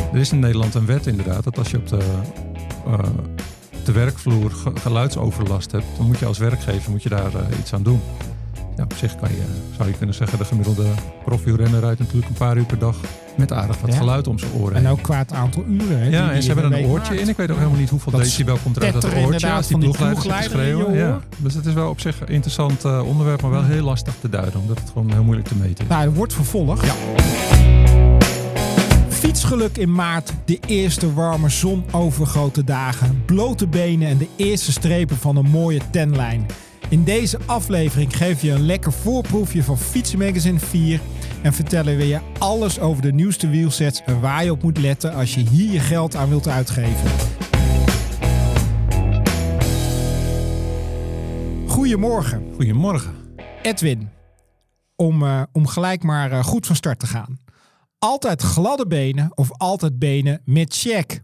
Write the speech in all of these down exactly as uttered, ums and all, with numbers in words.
Er is in Nederland een wet inderdaad, dat als je op de, uh, de werkvloer ge- geluidsoverlast hebt, dan moet je als werkgever moet je daar uh, iets aan doen. Ja, op zich kan je, zou je kunnen zeggen, de gemiddelde profielrenner rijdt natuurlijk een paar uur per dag met aardig wat ja. geluid om zijn oren. En ook qua het aantal uren. Hè, ja, die en ze hebben een oortje maakt. in. Ik weet ook helemaal niet hoeveel dat decibel komt eruit dat oortje. Als die ploegleider zit te schreeuwen. Ja. Dus het is wel op zich een interessant uh, onderwerp, maar wel heel lastig te duiden. Omdat het gewoon heel moeilijk te meten is. Nou, er wordt vervolgd. Ja. Fietsgeluk in maart, de eerste warme zonovergoten dagen, blote benen en de eerste strepen van een mooie tenlijn. In deze aflevering geef je een lekker voorproefje van Fietsenmagazine vier en vertellen we je alles over de nieuwste wielsets en waar je op moet letten als je hier je geld aan wilt uitgeven. Goedemorgen. Goedemorgen. Edwin, om, uh, om gelijk maar uh, goed van start te gaan. Altijd gladde benen of altijd benen met check?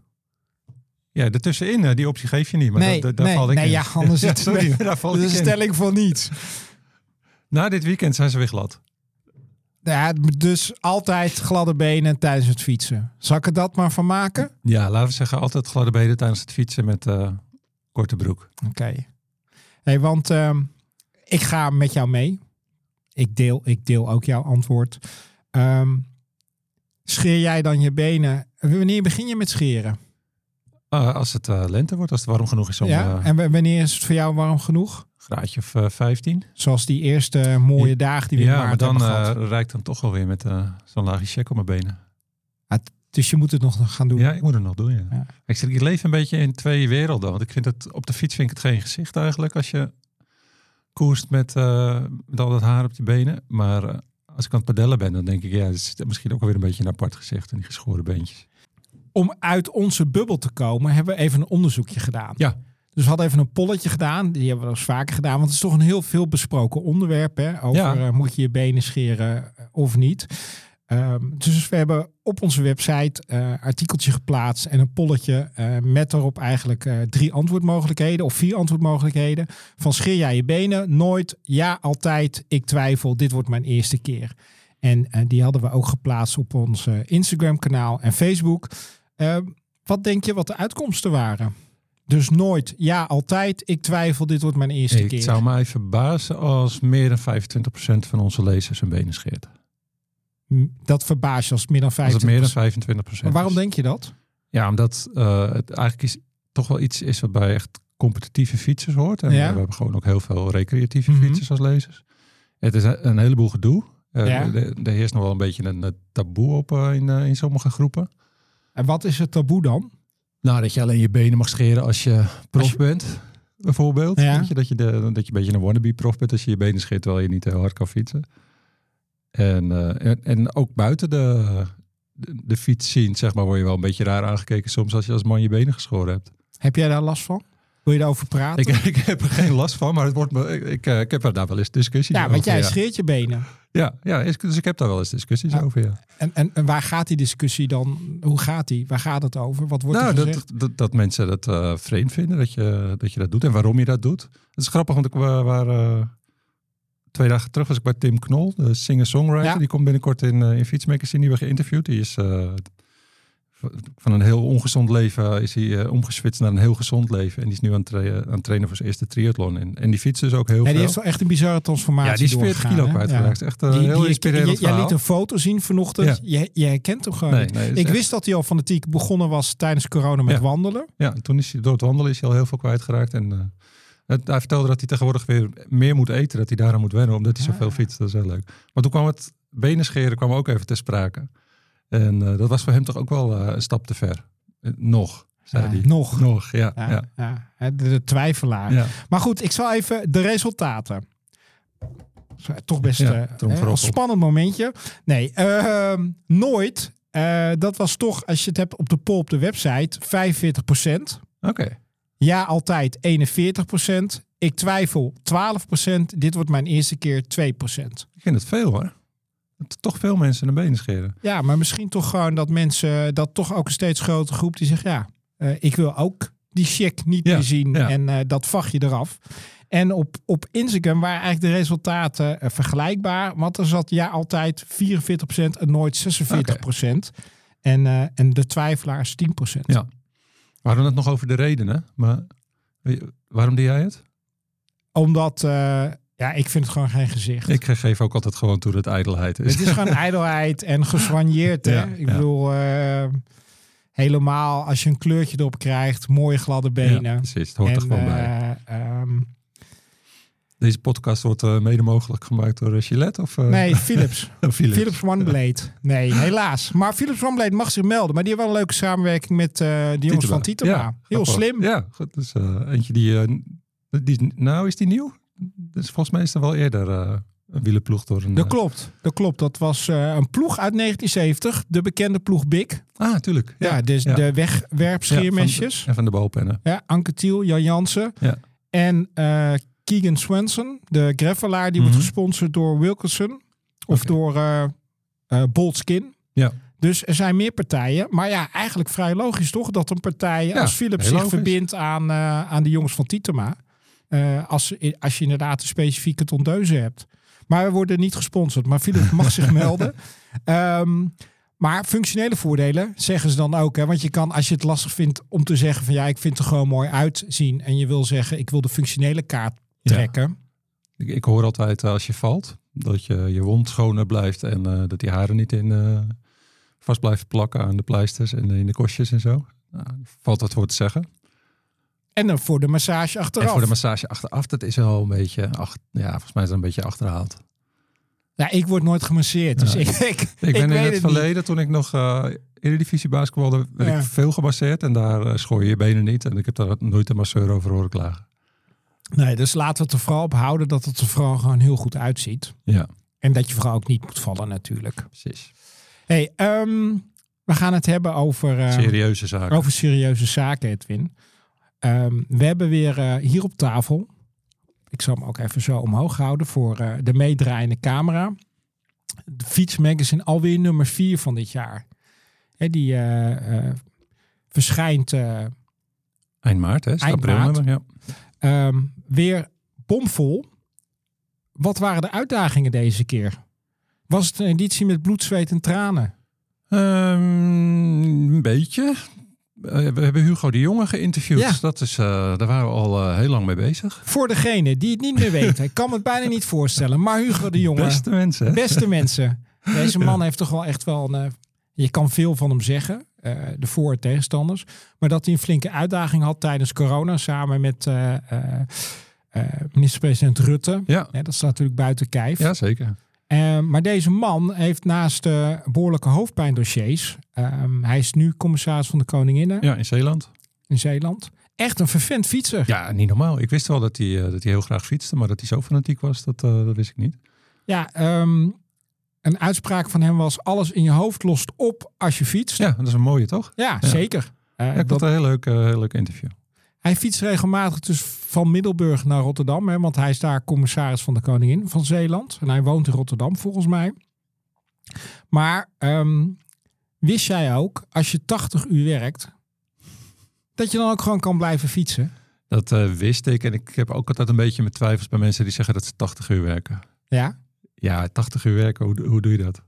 Ja, daartussenin, die optie geef je niet. Maar nee, da- daar nee, val ik nee, in. ja, anders ja, het sorry, daar val dat ik is een in. stelling van niets. Na dit weekend zijn ze weer glad. Ja, dus altijd gladde benen tijdens het fietsen. Zal ik er dat maar van maken? Ja, laten we zeggen altijd gladde benen tijdens het fietsen met uh, korte broek. Oké. Okay. Hey, want uh, ik ga met jou mee. Ik deel, ik deel ook jouw antwoord. Um, scheer jij dan je benen? Wanneer begin je met scheren? Uh, als het uh, lente wordt, als het warm genoeg is. Om, ja, uh, en wanneer is het voor jou warm genoeg? Graadje of uh, vijftien. Zoals die eerste mooie dagen die we ja, in maart maar dan hebben gehad. Uh, rijdt dan toch alweer met uh, zo'n laagje check op mijn benen. Ah, dus je moet het nog gaan doen? Ja, ik moet het nog doen, ja. ja. Ik, zeg, ik leef een beetje in twee werelden. Want ik vind het op de fiets vind ik het geen gezicht eigenlijk. Als je koerst met, uh, met al dat haar op je benen. Maar uh, als ik aan het padellen ben, dan denk ik, ja, het is misschien ook alweer een beetje een apart gezicht. En die geschoren beentjes. Om uit onze bubbel te komen, hebben we even een onderzoekje gedaan. Ja. Dus we hadden even een polletje gedaan. Die hebben we wel eens vaker gedaan. Want het is toch een heel veel besproken onderwerp. Hè? Over ja. uh, moet je je benen scheren of niet. Um, dus we hebben op onze website een uh, artikeltje geplaatst. En een polletje uh, met daarop eigenlijk uh, drie antwoordmogelijkheden. Of vier antwoordmogelijkheden. Van scheer jij je benen? Nooit. Ja, altijd. Ik twijfel. Dit wordt mijn eerste keer. En uh, die hadden we ook geplaatst op ons uh, Instagram kanaal en Facebook. Uh, wat denk je wat de uitkomsten waren? Dus nooit, ja, altijd. Ik twijfel, dit wordt mijn eerste ik keer. Het zou mij verbazen als meer dan vijfentwintig procent van onze lezers hun benen scheert. Dat verbaast je als meer dan vijfentwintig procent. Als het meer dan vijfentwintig procent Maar waarom is. denk je dat? Ja, omdat uh, het eigenlijk is, toch wel iets is wat bij echt competitieve fietsers hoort. En ja. we hebben gewoon ook heel veel recreatieve mm-hmm. fietsers als lezers. Het is een, een heleboel gedoe. Uh, ja. Er heerst nog wel een beetje een, een taboe op uh, in, uh, in sommige groepen. En wat is het taboe dan? Nou, dat je alleen je benen mag scheren als je prof als je... bent, bijvoorbeeld. Ja. Weet je, dat, je de, dat je een beetje een wannabe prof bent als je je benen scheert terwijl je niet heel hard kan fietsen. En, uh, en, en ook buiten de, de, de fiets zien, zeg maar, word je wel een beetje raar aangekeken soms als je als man je benen geschoren hebt. Heb jij daar last van? Wil je daarover praten? Ik, ik heb er geen last van, maar het wordt me, ik, ik, ik heb er daar wel eens discussies ja, over. Want jij ja. scheert je benen. Ja, ja, dus ik heb daar wel eens discussies ja. over, ja. En, en, en waar gaat die discussie dan? Hoe gaat die? Waar gaat het over? Wat wordt nou, er gezegd? Dat, dat, dat mensen dat uh, vreemd vinden, dat je, dat je dat doet en waarom je dat doet. Het is grappig, want ik uh, waar, uh, twee dagen terug was ik bij Tim Knol, de singer-songwriter. Ja. Die komt binnenkort in, uh, in Fietsmagazine, die we geïnterviewd. Die is uh, van een heel ongezond leven is hij uh, omgeswitst naar een heel gezond leven. En die is nu aan het, tra- aan het trainen voor zijn eerste triathlon. En, en die fietst dus ook heel ja, veel. Die heeft wel echt een bizarre transformatie. Ja, die is veertig kilo kwijtgeraakt. Ja. Echt uh, die, heel die, inspirerend die, verhaal. Jij liet een foto zien vanochtend. Ja. Jij, jij herkent hem gewoon nee, niet. nee, ik echt... wist dat hij al fanatiek begonnen was tijdens corona met ja. wandelen. Ja, en toen is hij door het wandelen is hij al heel veel kwijtgeraakt. En uh, het, hij vertelde dat hij tegenwoordig weer meer moet eten. Dat hij daaraan moet wennen, omdat hij ah. zoveel fietst. Dat is heel leuk. Maar toen kwam het benen scheren kwam ook even ter sprake. En uh, dat was voor hem toch ook wel uh, een stap te ver. Uh, nog, zei ja, hij. Nog. Nog, ja. ja, ja. ja. De, de twijfelaar. Ja. Maar goed, ik zal even de resultaten. Toch best ja, uh, eh, een spannend momentje. Nee, uh, nooit. Uh, dat was toch, als je het hebt op de poll op de website, vijfenveertig procent. Oké. Okay. Ja, altijd eenenveertig procent. Ik twijfel twaalf procent. Dit wordt mijn eerste keer twee procent. Ik vind het veel hoor. Dat toch veel mensen naar benen scheren. Ja, maar misschien toch gewoon dat mensen, dat toch ook een steeds grotere groep die zegt, ja, uh, ik wil ook die check niet ja, meer zien ja. en uh, dat vachtje eraf. En op, op Instagram waren eigenlijk de resultaten uh, vergelijkbaar, want er zat ja altijd vierenveertig procent en nooit zesenveertig procent. Okay. En, uh, en de twijfelaars tien procent. Ja. We hadden het nog over de redenen. Maar waarom doe jij het? Omdat... Uh, Ja, ik vind het gewoon geen gezicht. Ik geef ook altijd gewoon toe dat het ijdelheid is. Het is gewoon ijdelheid en gezwanjeerd. Hè? Ja, ik ja. bedoel, uh, helemaal als je een kleurtje erop krijgt, mooie gladde benen. Ja, precies, het hoort en, er gewoon uh, bij. Um, Deze podcast wordt uh, mede mogelijk gemaakt door Gillette? Of, uh... Nee, Philips. Philips. Philips OneBlade. Nee, helaas. Maar Philips OneBlade mag zich melden. Maar die hebben wel een leuke samenwerking met uh, de jongens van Titema. Ja, heel slim. Ja, goed. Dus uh, eentje die, uh, die... Nou, is die nieuw? Dus volgens mij is er wel eerder uh, een wielerploeg door een... Dat klopt, dat klopt. Dat was uh, een ploeg uit negentien zeventig. De bekende ploeg Big. Ah, tuurlijk. Ja, ja dus ja. de wegwerpscheermesjes. Ja, en van de balpennen. Ja, Anke Thiel, Jan Jansen. Ja. En uh, Keegan Swenson, de gravelaar, die mm-hmm. wordt gesponsord door Wilkinson. Of okay. door uh, uh, Bold Skin. Ja. Dus er zijn meer partijen. Maar ja, eigenlijk vrij logisch toch? Dat een partij ja, als Philips zich logisch. verbindt aan, uh, aan de jongens van Titema. Uh, als, als je inderdaad een specifieke tondeuze hebt. Maar we worden niet gesponsord. Maar Philips mag zich melden. Um, maar functionele voordelen zeggen ze dan ook. Hè? Want je kan, als je het lastig vindt om te zeggen van ja, ik vind het er gewoon mooi uitzien. En je wil zeggen, ik wil de functionele kaart trekken. Ja. Ik, ik hoor altijd uh, als je valt, dat je je wond schoner blijft. En uh, dat die haren niet in uh, vast blijven plakken aan de pleisters en in de kostjes en zo. Nou, valt dat voor te zeggen. En dan voor de massage achteraf. En voor de massage achteraf, dat is wel een beetje... Ach, ja, volgens mij is dat een beetje achterhaald. Ja, ik word nooit gemasseerd. Dus ja, ik, ik, ik ben ik in weet het, het verleden, niet. toen ik nog uh, Eredivisie basketbalde, werd ja. ik veel gemasseerd. En daar uh, schoor je je benen niet. En ik heb daar nooit een masseur over horen klagen. Nee, dus laten we het er vooral op houden dat het er vooral gewoon heel goed uitziet. Ja. En dat je vooral ook niet moet vallen natuurlijk. Precies. Hey, um, we gaan het hebben over... Uh, serieuze zaken. Over serieuze zaken, Edwin. Um, we hebben weer uh, hier op tafel, ik zal hem ook even zo omhoog houden voor uh, de meedraaiende camera. De Fiets Magazine, alweer nummer vier van dit jaar. He, die uh, uh, verschijnt uh, eind maart, hè? Eind maart. Ja. Um, weer bomvol. Wat waren de uitdagingen deze keer? Was het een editie met bloed, zweet en tranen? Um, een beetje. Uh, we hebben Hugo de Jonge geïnterviewd. Ja. Dat is, uh, daar waren we al uh, heel lang mee bezig. Voor degene die het niet meer weten. Ik kan me het bijna niet voorstellen. Maar Hugo de Jonge. Beste mensen. Beste mensen. Deze man heeft toch wel echt wel... Een, uh, je kan veel van hem zeggen. Uh, de voor- en tegenstanders. Maar dat hij een flinke uitdaging had tijdens corona. Samen met uh, uh, uh, minister-president Rutte. Ja. Ja, dat staat natuurlijk buiten kijf. Ja, zeker. Uh, maar deze man heeft naast uh, behoorlijke hoofdpijndossiers. Um, hij is nu commissaris van de Koninginnen. Ja, in Zeeland. In Zeeland. Echt een vervent fietser. Ja, niet normaal. Ik wist wel dat hij, uh, dat hij heel graag fietste. Maar dat hij zo fanatiek was, dat, uh, dat wist ik niet. Ja, um, een uitspraak van hem was... alles in je hoofd lost op als je fietst. Ja, dat is een mooie, toch? Ja, ja. zeker. Uh, ja, ik vond het een heel leuk, uh, heel leuk interview. Hij fietst regelmatig dus van Middelburg naar Rotterdam. Hè, want hij is daar commissaris van de Koningin van Zeeland. En hij woont in Rotterdam volgens mij. Maar um, wist jij ook, als je tachtig uur werkt... dat je dan ook gewoon kan blijven fietsen? Dat uh, wist ik. En ik heb ook altijd een beetje mijn twijfels bij mensen die zeggen dat ze tachtig uur werken. Ja? Ja, tachtig uur werken. Hoe, hoe doe je dat?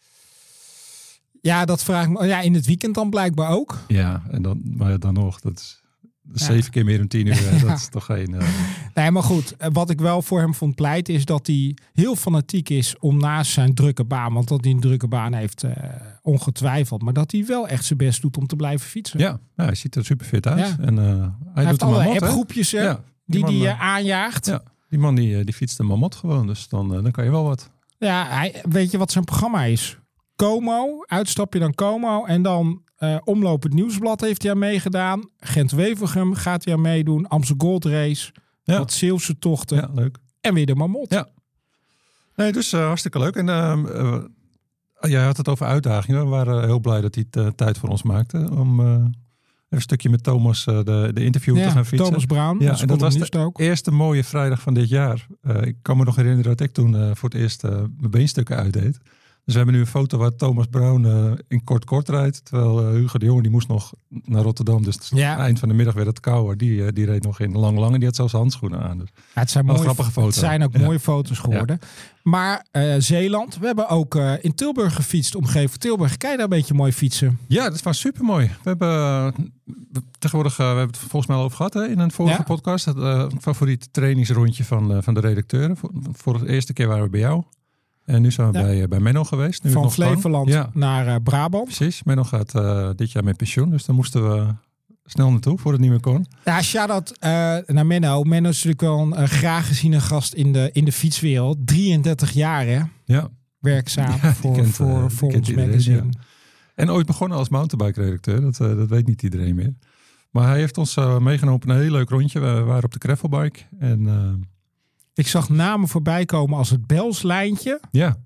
Ja, dat vraag ik me. Ja, in het weekend dan blijkbaar ook. Ja, en dan, maar dan nog. Dat is... Ja. Zeven keer meer dan tien uur, ja. Dat is toch geen... Uh... Nee, maar goed. Wat ik wel voor hem vond pleiten is dat hij heel fanatiek is om naast zijn drukke baan, want dat hij een drukke baan heeft, uh, ongetwijfeld, maar dat hij wel echt zijn best doet om te blijven fietsen. Ja, ja hij ziet er super fit uit. Ja. En, uh, hij, hij heeft alle appgroepjes ja, die hij uh, aanjaagt. Ja, die man die, die fietst een mamot gewoon, dus dan, uh, dan kan je wel wat. Ja, hij, weet je wat zijn programma is? Como, uitstapje dan Como en dan uh, Omloop het Nieuwsblad heeft hij aan meegedaan. Gent-Wevelgem gaat hij aan meedoen. Amstel Gold Race. Ja. Wat Zeeuwse tochten. Ja, leuk. En weer de Mamot. Ja. Nee, dus uh, hartstikke leuk. En uh, uh, jij had het over uitdagingen. We waren heel blij dat hij uh, tijd voor ons maakte om uh, een stukje met Thomas uh, de, de interview ja, te gaan fietsen. Thomas Brown. Ja, en dat was de ook. eerste mooie vrijdag van dit jaar. Uh, ik kan me nog herinneren dat ik toen uh, voor het eerst uh, mijn beenstukken uitdeed. Dus we hebben nu een foto waar Thomas Brown uh, in kort kort rijdt. Terwijl uh, Hugo de Jonge, die moest nog naar Rotterdam. Dus ja. het eind van de middag werd het kouder. Die, uh, die reed nog in lang lang en die had zelfs handschoenen aan. Dus ja, het zijn, mooie, grappige foto's. Het zijn ook ja. mooie foto's geworden. Ja. Maar uh, Zeeland, we hebben ook uh, in Tilburg gefietst. Omgeven Tilburg. Kijk daar een beetje mooi fietsen. Ja, dat was super mooi. We hebben uh, tegenwoordig, uh, we hebben het volgens mij al over gehad hè, in een vorige ja. podcast. Het uh, favoriete trainingsrondje van, uh, van de redacteuren. Voor, voor de eerste keer waren we bij jou. En nu zijn we ja. bij, bij Menno geweest. Nu van Flevoland ja. naar uh, Brabant. Precies. Menno gaat uh, dit jaar met pensioen. Dus daar moesten we snel naartoe, voordat het niet meer kon. Ja, shout-out uh, naar Menno. Menno is natuurlijk wel een uh, graag geziene gast in de, in de fietswereld. drieëndertig jaar hè? Ja. Werkzaam ja, voor, kent, voor, uh, voor ons iedereen, magazine. Ja. En ooit begonnen als mountainbike-redacteur. Dat, uh, dat weet niet iedereen meer. Maar hij heeft ons uh, meegenomen op een heel leuk rondje. We waren op de gravelbike. En... Uh, Ik zag namen voorbij komen als het Belslijntje. Ja.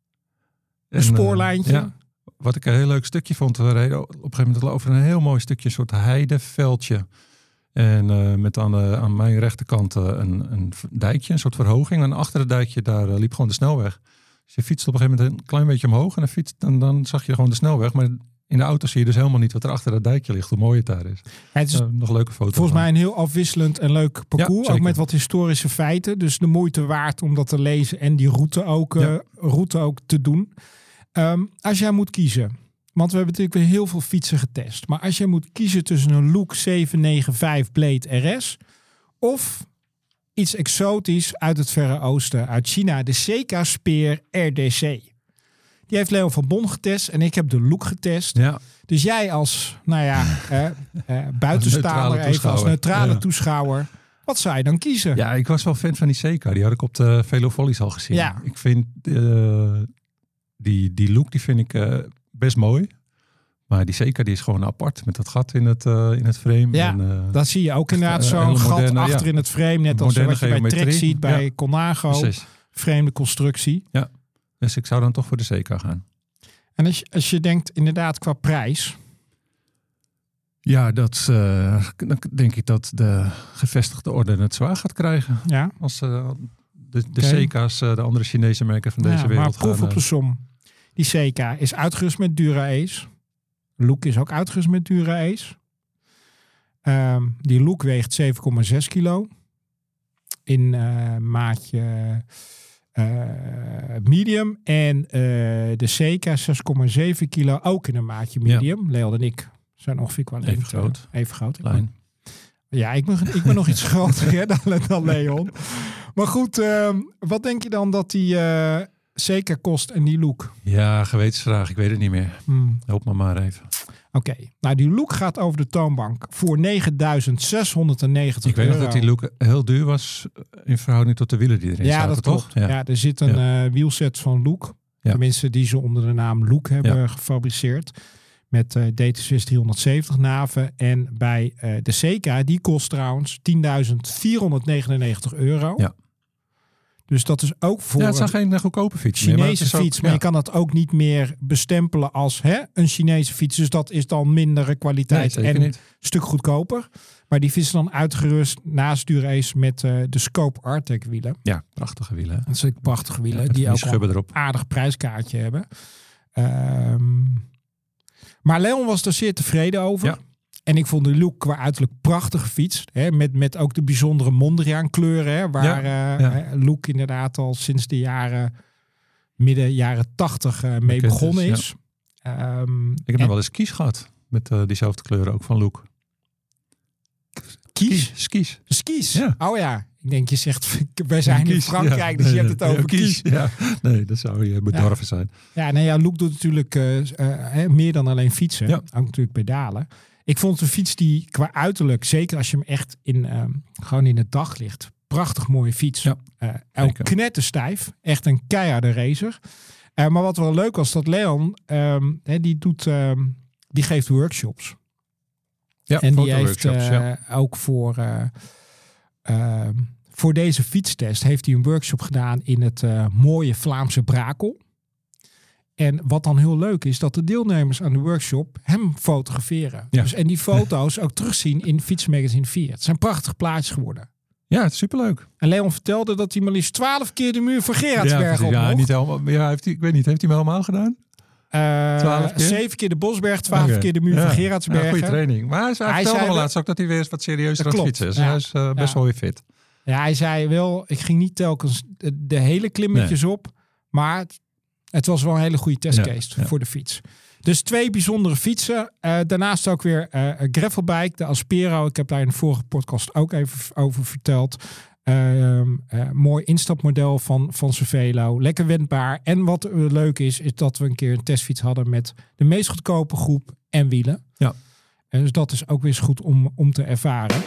Een spoorlijntje. Uh, ja. Wat ik een heel leuk stukje vond. We reden op een gegeven moment over een heel mooi stukje. Een soort heideveldje. En uh, met aan, de, aan mijn rechterkant uh, een, een dijkje. Een soort verhoging. En achter het dijkje daar uh, liep gewoon de snelweg. Dus je fietst op een gegeven moment een klein beetje omhoog. En dan, fietst, en dan zag je gewoon de snelweg. Maar in de auto zie je dus helemaal niet wat er achter dat dijkje ligt. Hoe mooi het daar is. Ja, het is uh, nog leuke foto's. Volgens mij een heel afwisselend en leuk parcours. Ja, ook met wat historische feiten. Dus de moeite waard om dat te lezen. En die route ook, ja. uh, route ook te doen. Um, als jij moet kiezen. Want we hebben natuurlijk weer heel veel fietsen getest. Maar als jij moet kiezen tussen een Look zeven negen vijf Blade R S. Of iets exotisch uit het Verre Oosten. Uit China. De Seka Speer R D C. Die heeft Leon van Bon getest en ik heb de Look getest. Ja. Dus jij als, nou ja, eh, eh, buitenstaander, als even als neutrale ja. toeschouwer. Wat zou je dan kiezen? Ja, ik was wel fan van die Seka. Die had ik op de Velo Volleys al gezien. Ja. Ik vind uh, die, die Look, die vind ik uh, best mooi. Maar die Seka die is gewoon apart met dat gat in het, uh, in het frame. Ja, en, uh, dat zie je ook inderdaad uh, zo'n gat moderne, achter ja. in het frame. Net als wat je bij Trek ziet, bij ja. Colnago. Precies. Vreemde constructie. Ja. Dus ik zou dan toch voor de Seka gaan. En als je, als je denkt inderdaad qua prijs. Ja, dat, uh, dan denk ik dat de gevestigde orde het zwaar gaat krijgen. Ja. Als uh, de, de okay. Seka's, uh, de andere Chinese merken van deze ja, wereld maar proef gaan. op de som. Die Seka is uitgerust met Dura-Ace. Look is ook uitgerust met Dura-Ace. Um, die Look weegt zeven komma zes kilo. In uh, maatje... Uh, medium en uh, de Seka zes komma zeven kilo ook in een maatje medium. Ja. Leon en ik zijn ongeveer qua even lengte, groot. Even groot. Lijn. Ja, ik ben, ik ben nog iets groter hè, dan, dan Leon. Maar goed, uh, wat denk je dan dat die uh, Seka kost en die Look? Ja, gewetensvraag. Ik weet het niet meer. Hmm. Help me maar even. Oké, okay. Nou die Look gaat over de toonbank voor negenduizend zeshonderdnegentig Ik weet euro. nog dat die Look heel duur was in verhouding tot de wielen die erin ja, zaten, dat toch? Klopt. Ja. ja, er zit een ja. uh, wielset van Look. Ja. Tenminste, die ze onder de naam Look hebben ja. gefabriceerd. Met uh, D T Swiss driehonderdzeventig naven. En bij uh, de Seka, die kost trouwens tienduizend vierhonderdnegenennegentig euro. Ja. Dus dat is ook voor ja, het zijn geen goedkope fiets Chinese meer, maar fiets. Ook, maar ja. je kan dat ook niet meer bestempelen als hè, een Chinese fiets. Dus dat is dan mindere kwaliteit nee, en niet. Een stuk goedkoper. Maar die fiets is dan uitgerust naast Dura-Ace met uh, de Scope Artec wielen. Ja, prachtige wielen. Dat zijn prachtige wielen. Ja, die ook een erop. aardig prijskaartje hebben. Um, maar Leon was er zeer tevreden over. Ja. En ik vond de Look qua uiterlijk prachtige fiets. Hè, met, met ook de bijzondere Mondriaan kleuren. Hè, waar ja, uh, ja. Look inderdaad al sinds de jaren, midden jaren tachtig uh, mee Bekend begonnen is. is. Ja. Um, ik heb nog wel eens Kies gehad. Met uh, diezelfde kleuren ook van Look. Kies? Skis. Skis? Ja. Oh ja. Ik denk, je zegt, wij zijn ja, in Frankrijk, ja, dus nee, je hebt het over ja, kies. Ja. Nee, dat zou je bedorven ja. zijn. Ja, nee, ja, Look doet natuurlijk uh, uh, meer dan alleen fietsen. Ja. Ook natuurlijk pedalen. Ik vond het een fiets die qua uiterlijk, zeker als je hem echt in, um, gewoon in het daglicht, prachtig mooie fiets. Ja, uh, ook knetterstijf. Echt een keiharde racer. Uh, maar wat wel leuk was, dat Leon, um, he, die, doet, um, die geeft workshops. Ja, en die heeft uh, ja. ook voor, uh, uh, voor deze fietstest heeft hij een workshop gedaan in het uh, mooie Vlaamse Brakel. En wat dan heel leuk is, dat de deelnemers aan de workshop hem fotograferen. Ja. Dus, en die foto's ook terugzien in Fietsmagazine vier. Het zijn prachtige plaatjes geworden. Ja, het is superleuk. En Leon vertelde dat hij maar liefst twaalf keer de muur van Gerardsberg ja, op ja, mocht. niet helemaal. Ja, heeft hij, ik weet niet, heeft hij hem helemaal gedaan? Uh, keer? Zeven keer de Bosberg, twaalf okay. keer de muur ja. van Gerardsberg. Ja, goede training. Maar hij, hij, hij vertelde me laatst ook dat hij weer eens wat serieuzer aan het fietsen is. Ja. Hij is uh, best ja. wel weer fit. Ja, hij zei wel, ik ging niet telkens de, de hele klimmetjes nee. op. Maar het, het was wel een hele goede testcase ja. Ja. voor de fiets. Dus twee bijzondere fietsen. Uh, daarnaast ook weer uh, een gravelbike, de Aspero. Ik heb daar in de vorige podcast ook even over verteld. Uh, uh, mooi instapmodel van, van Cervelo. Lekker wendbaar. En wat uh, leuk is, is dat we een keer een testfiets hadden met de meest goedkope groep en wielen. Ja. En dus dat is ook weer eens goed om, om te ervaren.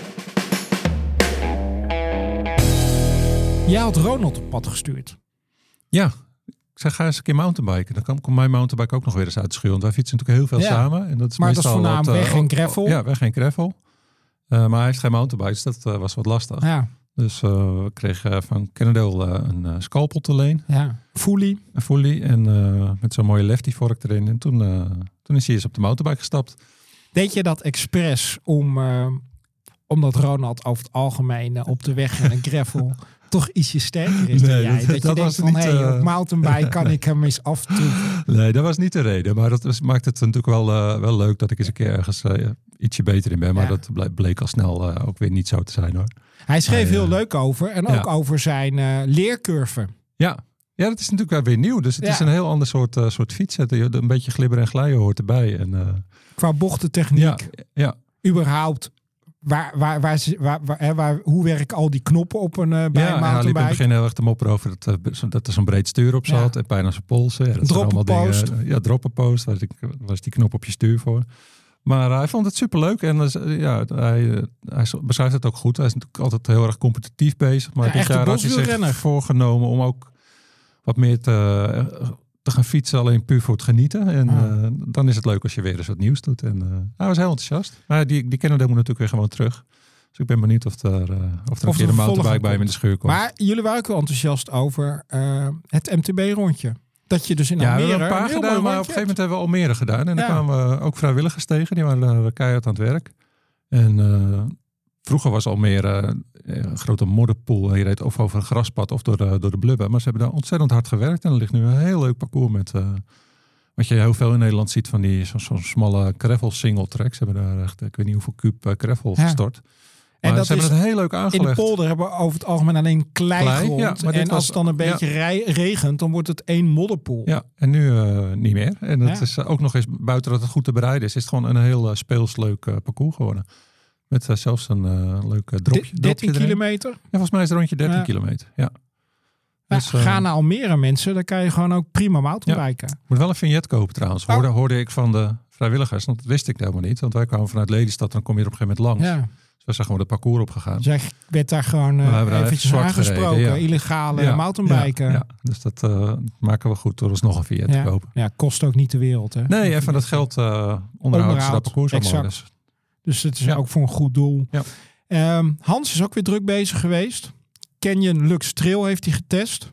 Jij had Ronald op pad gestuurd. Ja, ik zeg ga eens een keer mountainbiken. Dan komt mijn mountainbike ook nog weer eens uit de schuur. Want wij fietsen natuurlijk heel veel ja. samen. En dat is maar dat is voornamelijk wat, weg uh, en gravel. Ja, weg en gravel. Uh, maar hij heeft geen mountainbikes. Dat uh, was wat lastig. Ja. Dus uh, we kregen uh, van Cannondale uh, een uh, scalpel te leen. Ja, Fully. Een Fully. En uh, met zo'n mooie lefty vork erin. En toen, uh, toen is hij eens op de mountainbike gestapt. Deed je dat expres om, uh, omdat Ronald over het algemeen uh, op de weg en een gravel toch ietsje sterker is nee, dan jij? Dat, dat je dat denkt van, hé, hey, uh... op mountainbike kan ik hem eens aftroeven. Nee, dat was niet de reden. Maar dat was, maakt het natuurlijk wel, uh, wel leuk dat ik eens een keer ergens uh, ietsje beter in ben. Maar ja. dat bleek al snel uh, ook weer niet zo te zijn hoor. Hij schreef maar, heel uh, leuk over. En ook ja. over zijn uh, leercurve. Ja. ja, dat is natuurlijk wel weer nieuw. Dus het ja. is een heel ander soort, uh, soort fiets. Een beetje glibber en glijden hoort erbij. En, uh... qua bochtentechniek. Ja, ja. Überhaupt. Waar, waar, waar, waar, waar, waar, hoe werken al die knoppen op een uh, bij ja, een mountainbike? Ja, hij liep in het begin heel erg te mopperen over dat, uh, dat er zo'n breed stuur op zat. Ja. En pijn aan zijn polsen. Ja, dat droppenpost. Dingen, ja, droppenpost. Waar was die knop op je stuur voor. Maar hij vond het superleuk. En uh, ja, hij, uh, hij beschrijft het ook goed. Hij is natuurlijk altijd heel erg competitief bezig. Maar ja, dit jaar had hij zich voorgenomen om ook wat meer te... Uh, te gaan fietsen alleen puur voor het genieten. En ah. uh, dan is het leuk als je weer eens wat nieuws doet. En uh, hij was heel enthousiast. Maar die, die kennen moet natuurlijk weer gewoon terug. Dus ik ben benieuwd of er, uh, of er of een keer een mountainbike bij hem in de scheur komt. Maar jullie waren ook wel enthousiast over uh, het M T B-rondje. Dat je dus in ja, Almere... Ja, we hebben een paar gedaan, maar op een gegeven moment hebben we Almere gedaan. En ja. dan kwamen we ook vrijwilligers tegen. Die waren uh, keihard aan het werk. En uh, vroeger was Almere een grote modderpoel. Je reed of over een graspad of door de, door de blubber. Maar ze hebben daar ontzettend hard gewerkt. En er ligt nu een heel leuk parcours met... Uh, wat je heel veel in Nederland ziet van die zo'n zo smalle gravel single tracks. Ze hebben daar echt, ik weet niet hoeveel kuub uh, gravel ja. gestort. Maar en dat ze hebben het heel leuk aangelegd. In de polder hebben we over het algemeen alleen kleigrond. Ja, maar en als was, het dan een beetje ja. rij, regent, dan wordt het één modderpoel. Ja, en nu uh, niet meer. En het ja. is uh, ook nog eens, buiten dat het goed te bereiden is, is het gewoon een heel uh, speelsleuk uh, parcours geworden. Met uh, zelfs een uh, leuk uh, dropje. dertien kilometer? Ja, volgens mij is het rondje dertien ja. kilometer. Ja. Ja, dus, uh, ga naar Almere mensen, dan kan je gewoon ook prima mountainbiken. Ja. Moet wel een vignet kopen trouwens. Oh. Hoorde, hoorde ik van de vrijwilligers, want dat wist ik helemaal niet. Want wij kwamen vanuit Lelystad, dan kom je er op een gegeven moment langs. Ja. Dus we zijn gewoon het parcours opgegaan. Zij dus werd daar gewoon uh, daar eventjes aangesproken. Gereden, ja. Illegale ja. mountainbiken. Ja, ja. Dus dat uh, maken we goed door ons nog een vignet ja. te kopen. Ja, kost ook niet de wereld. Hè? Nee, even dat geld uh, onderhouden, onderhoud, zodat parcours allemaal is. Dus het is ja. ook voor een goed doel. Ja. Um, Hans is ook weer druk bezig geweest. Canyon Lux Trail heeft hij getest.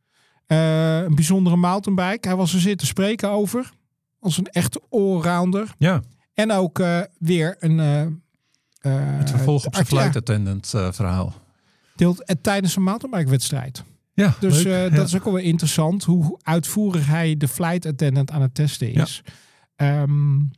Uh, een bijzondere mountainbike. Hij was er zitten spreken over. Als een echte allrounder. Ja. En ook uh, weer een... Uh, uh, het vervolg op zijn flight attendant uh, verhaal. Deelt uh, tijdens een mountainbike wedstrijd. Ja, dus uh, ja. dat is ook wel weer interessant. Hoe uitvoerig hij de flight attendant aan het testen is. Ja. Um,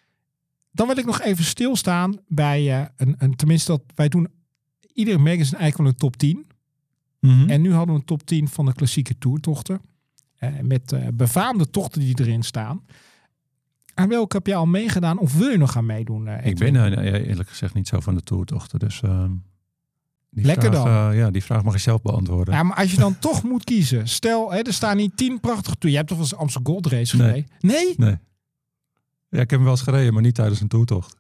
dan wil ik nog even stilstaan bij uh, een, een... Tenminste, dat wij doen... Iedere magazine eigenlijk wel een top tien. Mm-hmm. En nu hadden we een top tien van de klassieke toertochten. Uh, met uh, befaamde tochten die erin staan. Aan welke heb je al meegedaan of wil je nog gaan meedoen? Uh, ik ben uh, eerlijk gezegd niet zo van de toertochten. Dus uh, die lekker vraag, dan. Uh, ja, die vraag mag je zelf beantwoorden. Ja, maar als je dan toch moet kiezen. Stel, hè, er staan hier tien prachtige toer. Je hebt toch wel eens de Amsterdam Gold Race gereden? Nee? Nee. nee. Ja, ik heb hem wel eens gereden, maar niet tijdens een toertocht.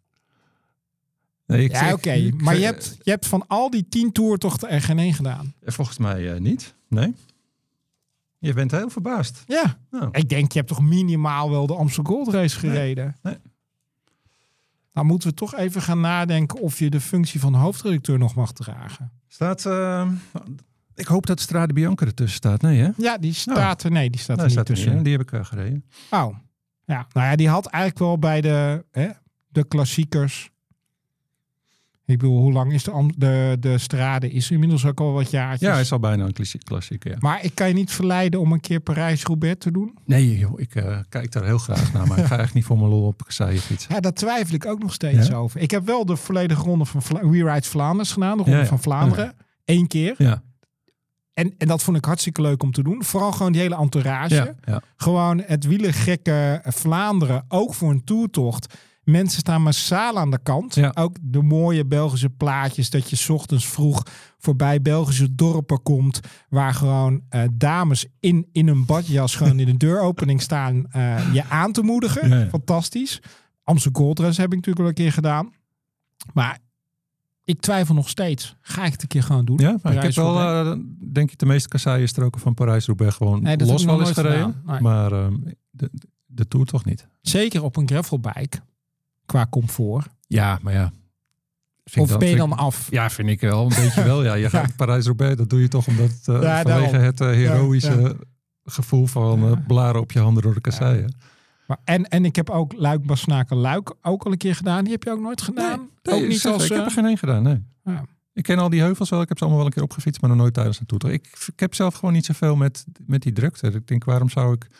Nee, ik, ja, oké. Okay. Maar je hebt, je hebt van al die tien toertochten er geen één gedaan. Volgens mij uh, niet. Nee. Je bent heel verbaasd. Ja. Oh. Ik denk, je hebt toch minimaal wel de Amsterdam Gold Race gereden? Nee. nee. Nou moeten we toch even gaan nadenken of je de functie van hoofdredacteur nog mag dragen. Staat... Uh, ik hoop dat Strade Bianca ertussen staat. Nee, hè? Ja, die staat er. Nee, die staat nee, er niet staat tussen. Niet, die heb ik uh, gereden. Oh. Ja. Nou ja, die had eigenlijk wel bij de, hè, de klassiekers... Ik bedoel, hoe lang is de, de, de Strade? Is inmiddels ook al wat jaartjes. Ja, hij is al bijna een klassiek, klassieker. Ja. Maar ik kan je niet verleiden om een keer Parijs-Roubaix te doen? Nee, joh, ik uh, kijk daar heel graag naar. Maar ik ga echt niet voor mijn lol op kasseien fietsen. Ja, daar twijfel ik ook nog steeds ja? over. Ik heb wel de volledige ronde van Vla- We Ride Vlaanderen gedaan. De ronde ja, ja. van Vlaanderen. Ja. Eén keer. Ja. En, en dat vond ik hartstikke leuk om te doen. Vooral gewoon die hele entourage. Ja, ja. Gewoon het wielergekke Vlaanderen. Ook voor een toertocht. Mensen staan massaal aan de kant. Ja. Ook de mooie Belgische plaatjes. Dat je 's ochtends vroeg voorbij Belgische dorpen komt. Waar gewoon uh, dames in, in een badjas gewoon in de deuropening staan. Uh, je aan te moedigen. Ja, ja. Fantastisch. Amsterdam Gold Race heb ik natuurlijk al een keer gedaan. Maar ik twijfel nog steeds. Ga ik het een keer gewoon doen? Ja, maar ik heb wel, uh, denk ik, de meeste kasseienstroken van Parijs-Roubaix gewoon nee, los wel eens gereden. Nee. Maar uh, de, de Tour toch niet. Zeker op een gravelbike. Qua comfort. Ja, maar ja. Of dan, ben je dan ik, af? Ja, vind ik wel een beetje wel. Ja, je gaat ja. Parijs-Roubaix, dat doe je toch omdat uh, ja, vanwege daarom. het uh, heroïsche ja, ja. gevoel van uh, blaren op je handen door de kasseien. Ja. Maar en, en ik heb ook Luik-Bastenaken-Luik ook al een keer gedaan. Die heb je ook nooit gedaan? Nee, nee, ook niet zeg, als, ik uh... heb er geen één gedaan, nee. Ja. Ik ken al die heuvels wel. Ik heb ze allemaal wel een keer opgefietst, maar nog nooit tijdens een toertocht. Ik, ik heb zelf gewoon niet zoveel met, met die drukte. Ik denk, waarom zou ik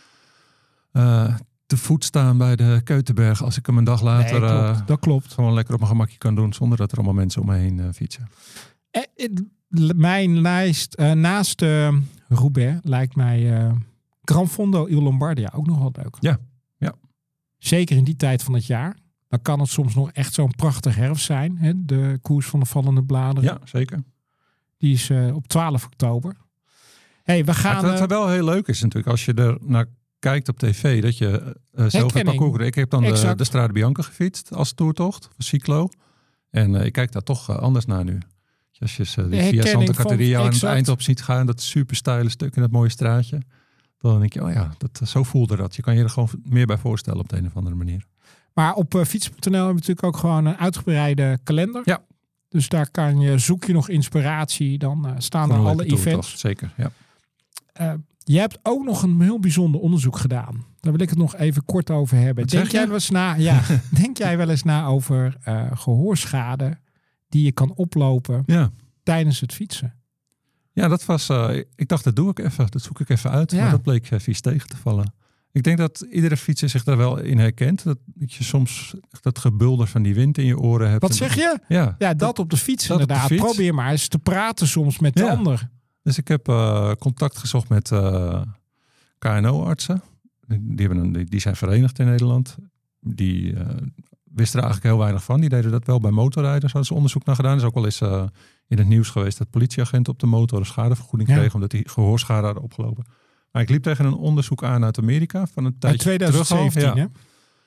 uh, te voet staan bij de Keutenberg als ik hem een dag later nee, klopt. Uh, dat klopt. gewoon lekker op mijn gemakje kan doen zonder dat er allemaal mensen om me heen uh, fietsen. Eh, het, mijn lijst uh, naast uh, Roubaix lijkt mij uh, Gran Fondo Il Lombardia ook nog wel leuk. Ja, ja. Zeker in die tijd van het jaar. Dan kan het soms nog echt zo'n prachtig herfst zijn. Hè? De koers van de vallende bladeren. Ja, zeker. Die is uh, op twaalf oktober. Hey, we gaan. Wat uh, wel heel leuk is natuurlijk als je er naar kijkt op tv dat je uh, zelf het parcours. Ik heb dan de, de Strade Bianca gefietst als toertocht, van cyclo. En uh, ik kijk daar toch uh, anders naar nu. Als je uh, die via Santa Caterina aan het eind op ziet gaan, dat super steile stuk in dat mooie straatje. Dan denk je, oh ja, dat, zo voelde dat. Je kan je er gewoon meer bij voorstellen op de een of andere manier. Maar op uh, fiets punt n l hebben we natuurlijk ook gewoon een uitgebreide kalender. Ja. Dus daar kan je, zoek je nog inspiratie, dan uh, staan er alle events. Toch, zeker, ja. Uh, je hebt ook nog een heel bijzonder onderzoek gedaan. Daar wil ik het nog even kort over hebben. Denk jij, wel eens na, ja, denk jij wel eens na over uh, gehoorschade die je kan oplopen ja. tijdens het fietsen? Ja, dat was. Uh, ik dacht, dat doe ik even. Dat zoek ik even uit. Ja. Maar dat bleek uh, vies tegen te vallen. Ik denk dat iedere fietser zich daar wel in herkent. Dat je soms dat gebulder van die wind in je oren hebt. Wat zeg je? Ja, ja dat, dat op de fiets inderdaad. De fiets. Probeer maar eens te praten soms met de ja. ander. Dus ik heb uh, contact gezocht met uh, K N O-artsen. Die, hebben een, die, die zijn verenigd in Nederland. Die uh, wisten er eigenlijk heel weinig van. Die deden dat wel bij motorrijders. Hadden ze onderzoek naar gedaan. Er is ook wel eens uh, in het nieuws geweest dat politieagenten op de motor een schadevergoeding ja. kregen. Omdat die gehoorschade hadden opgelopen. Maar ik liep tegen een onderzoek aan uit Amerika. Van een tijdje twintig zeventien, terug al.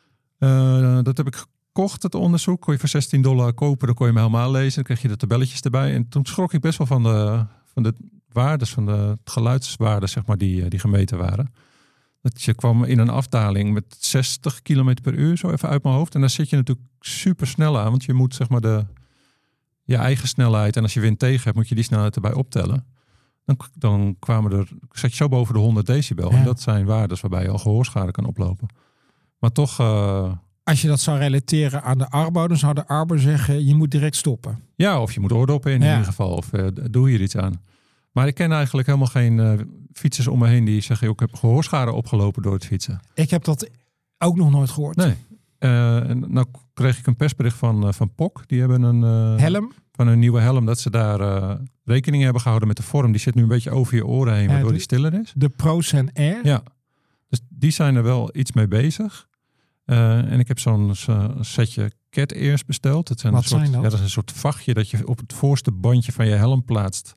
Ja. Uh, dat heb ik gekocht, het onderzoek. Kon je voor zestien dollar kopen. Dan kon je hem helemaal lezen. Dan kreeg je de tabelletjes erbij. En toen schrok ik best wel van de, van de waardes, van de geluidswaarden, zeg maar, die, die gemeten waren. Dat je kwam in een afdaling met zestig kilometer per uur, zo even uit mijn hoofd. En daar zit je natuurlijk super snel aan. Want je moet, zeg maar, de, je eigen snelheid. En als je wind tegen hebt, moet je die snelheid erbij optellen. Dan, dan kwamen er, zat je zo boven de honderd decibel. Ja. En dat zijn waardes waarbij je al gehoorschade kan oplopen. Maar toch... Uh, Als je dat zou relateren aan de Arbo, dan zou de Arbo zeggen, je moet direct stoppen. Ja, of je moet oordoppen in, ja. in ieder geval. Of uh, doe hier iets aan. Maar ik ken eigenlijk helemaal geen uh, fietsers om me heen die zeggen, ik heb gehoorschade opgelopen door het fietsen. Ik heb dat ook nog nooit gehoord. Nee. Uh, en nou kreeg ik een persbericht van, uh, van P O C. Die hebben een... Uh, helm? Van een nieuwe helm, dat ze daar uh, rekening hebben gehouden met de vorm. Die zit nu een beetje over je oren heen, waardoor uh, die stiller is. De Prozen Air? Ja. Dus die zijn er wel iets mee bezig. Uh, en ik heb zo'n uh, setje cat ears besteld. Dat zijn Wat een soort, zijn dat? Ja, dat is een soort vachtje dat je op het voorste bandje van je helm plaatst.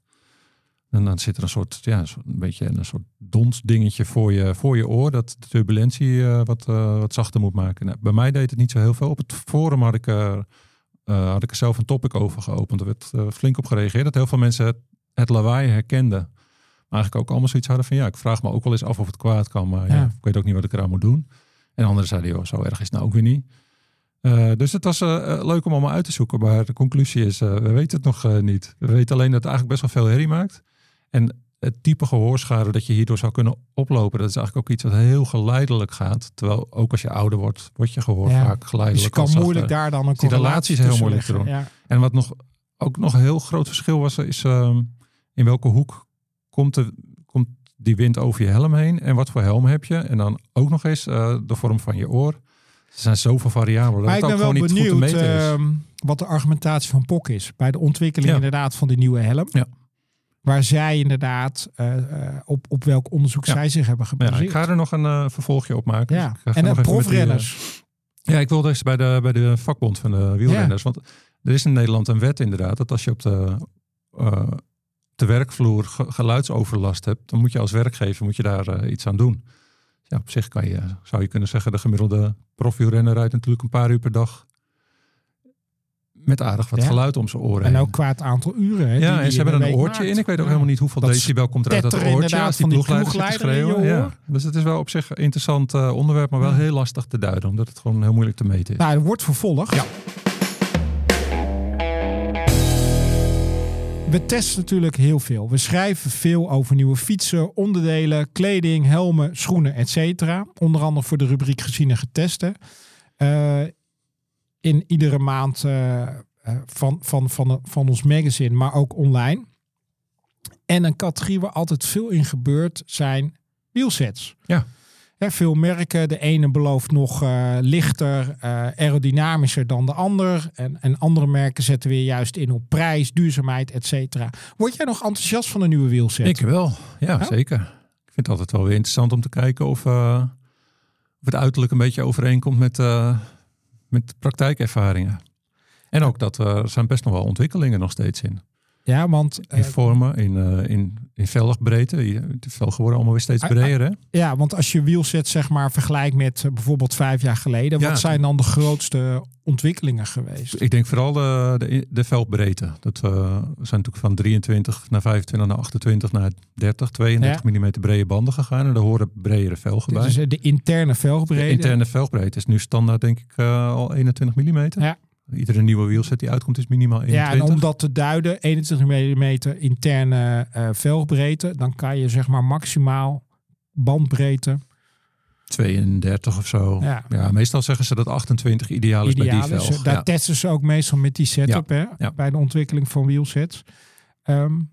En dan zit er een soort, ja, een beetje een soort donsdingetje voor je, voor je oor. Dat de turbulentie uh, wat, uh, wat zachter moet maken. Nou, bij mij deed het niet zo heel veel. Op het forum had ik... Uh, Uh, had ik er zelf een topic over geopend. Er werd uh, flink op gereageerd. Dat heel veel mensen het, het lawaai herkenden. Maar eigenlijk ook allemaal zoiets hadden van... ja, ik vraag me ook wel eens af of het kwaad kan. Maar ja. Ja, ik weet ook niet wat ik eraan moet doen. En anderen zeiden, joh, zo erg is het nou ook weer niet. Uh, dus het was uh, leuk om allemaal uit te zoeken. Maar de conclusie is, uh, we weten het nog uh, niet. We weten alleen dat het eigenlijk best wel veel herrie maakt. En het type gehoorschade dat je hierdoor zou kunnen oplopen, dat is eigenlijk ook iets wat heel geleidelijk gaat. Terwijl ook als je ouder wordt, wordt je gehoor ja. vaak geleidelijk. Dus je kan moeilijk daar dan een correlatie Die relatie is heel moeilijk te doen. Ja. En wat nog ook nog een heel groot verschil was, is uh, in welke hoek komt, de, komt die wind over je helm heen en wat voor helm heb je. En dan ook nog eens uh, de vorm van je oor. Er zijn zoveel variabelen. Maar dat ik ben ook wel gewoon benieuwd niet goed te meten is. Uh, wat de argumentatie van P O C is. Bij de ontwikkeling ja. inderdaad van die nieuwe helm. Ja. Waar zij inderdaad uh, op, op welk onderzoek ja. zij zich hebben gebaseerd. Ja, ik ga er nog een uh, vervolgje op maken. Ja. Dus en de profrenners. Die, uh, ja, ik wilde eens bij de, bij de vakbond van de wielrenners. Ja. Want er is in Nederland een wet inderdaad. Dat als je op de, uh, de werkvloer ge- geluidsoverlast hebt. Dan moet je als werkgever moet je daar uh, iets aan doen. Ja, op zich kan je, zou je kunnen zeggen, de gemiddelde profwielrenner rijdt natuurlijk een paar uur per dag met aardig wat ja. geluid om zijn oren. En heen. ook qua het aantal uren. Hè, ja, die en ze hebben een oortje maakt. in. Ik weet ook ja. helemaal niet hoeveel dat decibel komt eruit dat oortje. Als die ploegleider zit te schreeuwen. Ja. Dus het is wel op zich een interessant uh, onderwerp, maar wel heel lastig te duiden. Omdat het gewoon heel moeilijk te meten is. Nou, er wordt vervolgd. Ja. We testen natuurlijk heel veel. We schrijven veel over nieuwe fietsen, onderdelen, kleding, helmen, schoenen, et cetera. Onder andere voor de rubriek Gezien en Getesten. Uh, in iedere maand uh, uh, van, van, van, van ons magazine, maar ook online. En een categorie waar altijd veel in gebeurt zijn wielsets. Ja. Ja, veel merken. De ene belooft nog uh, lichter, uh, aerodynamischer dan de ander. En, en andere merken zetten weer juist in op prijs, duurzaamheid, et cetera. Word jij nog enthousiast van een nieuwe wielset? Ik wel, ja, ja, zeker. Ik vind het altijd wel weer interessant om te kijken of, uh, of het uiterlijk een beetje overeenkomt met, uh, met praktijkervaringen. En ook dat uh, er zijn best nog wel ontwikkelingen nog steeds in. Ja, want in vormen, in, uh, in, in velgbreedte. De velgen worden allemaal weer steeds breder. Hè? Ja, want als je wielset zeg maar vergelijkt met uh, bijvoorbeeld vijf jaar geleden. Ja. Wat zijn dan de grootste ontwikkelingen geweest? Ik denk vooral de, de, de velgbreedte. Dat uh, we zijn natuurlijk van drieëntwintig naar vijfentwintig naar achtentwintig naar dertig, tweeëndertig ja. millimeter brede banden gegaan. En daar horen bredere velgen bij. Dus de interne velgbreedte. De interne velgbreedte is nu standaard denk ik uh, al eenentwintig millimeter. Ja. Iedere nieuwe wielset die uitkomt is minimaal eenentwintig. Ja, en om dat te duiden, eenentwintig millimeter interne uh, velgbreedte, dan kan je zeg maar maximaal bandbreedte tweeëndertig of zo. Ja. ja, meestal zeggen ze dat achtentwintig ideaal is ideaal bij die velg. Is, daar ja. testen ze ook meestal met die setup, ja. hè, ja. bij de ontwikkeling van wielsets. Um,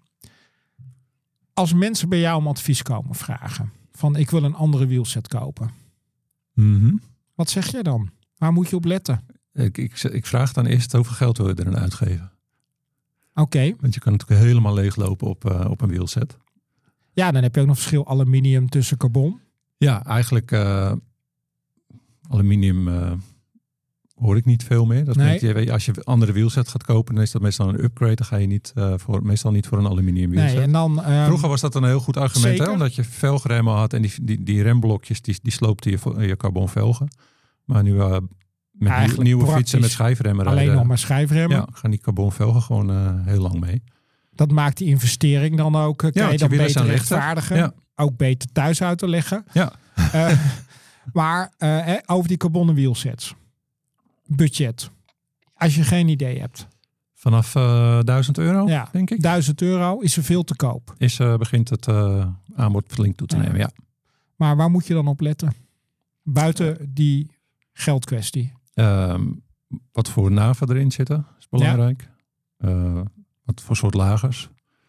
als mensen bij jou om advies komen vragen, van ik wil een andere wielset kopen. Mm-hmm. Wat zeg je dan? Waar moet je op letten? Ik, ik, ik vraag dan eerst hoeveel geld wil je erin uitgeven. Oké. Okay. Want je kan natuurlijk helemaal leeglopen op, uh, op een wielset. Ja, dan heb je ook nog verschil aluminium tussen carbon. Ja, eigenlijk uh, aluminium uh, hoor ik niet veel meer. Dat nee. je, als je een andere wielset gaat kopen, dan is dat meestal een upgrade. Dan ga je niet, uh, voor, meestal niet voor een aluminium wielset. Nee, en dan, um, Vroeger was dat een heel goed argument, hè, omdat je velgremmen had en die, die, die remblokjes die, die sloopte je, je carbon velgen. Maar nu uh, met Eigenlijk nieuwe fietsen met schijfremmen alleen rijden. nog maar schijfremmen. Ja, gaan die carbonvelgen gewoon uh, heel lang mee. Dat maakt die investering dan ook, uh, kan ja, je dan beter rechtvaardigen. Ja. Ook beter thuis uit te leggen. Ja. Uh, maar uh, over die carbonnen wielsets. Budget. Als je geen idee hebt. Vanaf uh, duizend euro, ja, denk ik. duizend euro is er veel te koop. Is, uh, begint het uh, aanbod flink toe te nemen, ja. ja. Maar waar moet je dan op letten? Buiten die geldkwestie. Um, wat voor naven erin zitten is belangrijk. Ja. Uh, wat voor soort lagers.